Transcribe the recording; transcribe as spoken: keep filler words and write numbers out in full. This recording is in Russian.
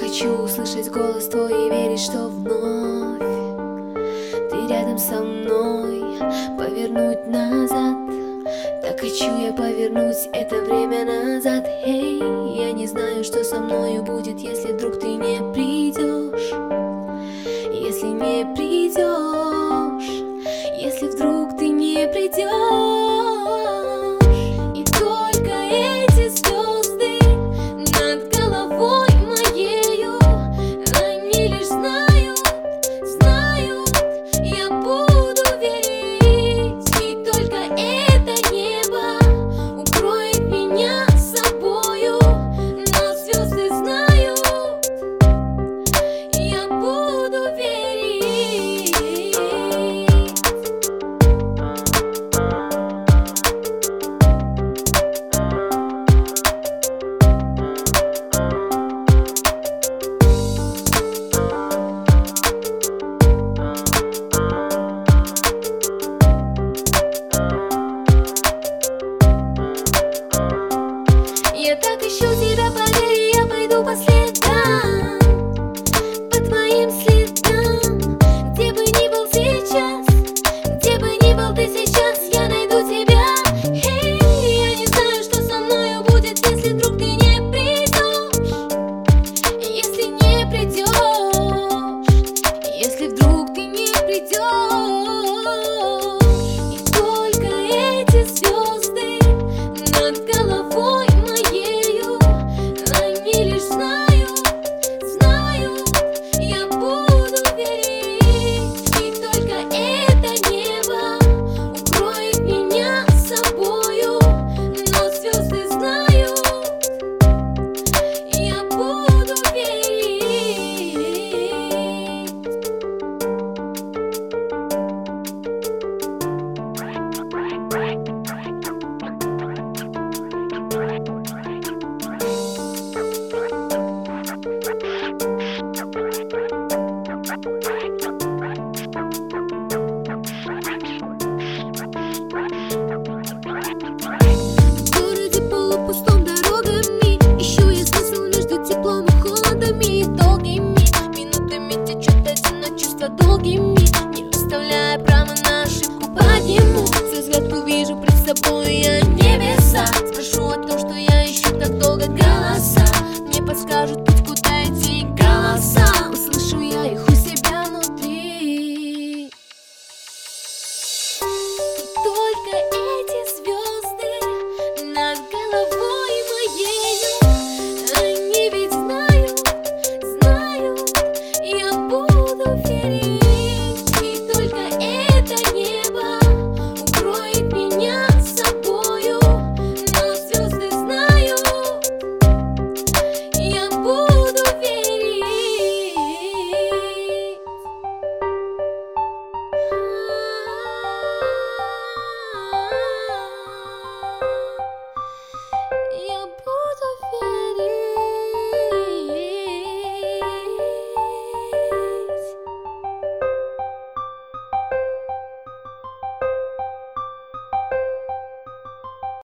хочу услышать голос твой и верить, что вновь ты рядом со мной. Повернуть назад, так хочу я повернуть это время назад. Эй, я не знаю, что со мною будет, если вдруг ты не придешь. Если не придешь, если вдруг ты не придешь. И только эти звезды над головой моею, они лишь знают, знают, я буду верить. И только это небо укроет меня собою, но звезды знают, я буду верить. Я так ищу тебя, поверь, я пойду по следам, по твоим следам. Где бы ни был сейчас, где бы ни был ты сейчас, я найду тебя. Эй, я не знаю, что со мною будет, если вдруг ты не придешь. Если не придешь, если вдруг ты не придешь. И только эти звезды над головой моею, они лишь знают, знают, я буду верить. И только это небо укроет меня собою, но звезды знают, я буду верить. В городе полупустом дорогами ищу я смысл между теплом и холодами. Долгими минутами течет одиночество, долгими, не оставляя права на ошибку. Подниму свой взгляд, увижу пред собой я небеса. Спрошу о том, что я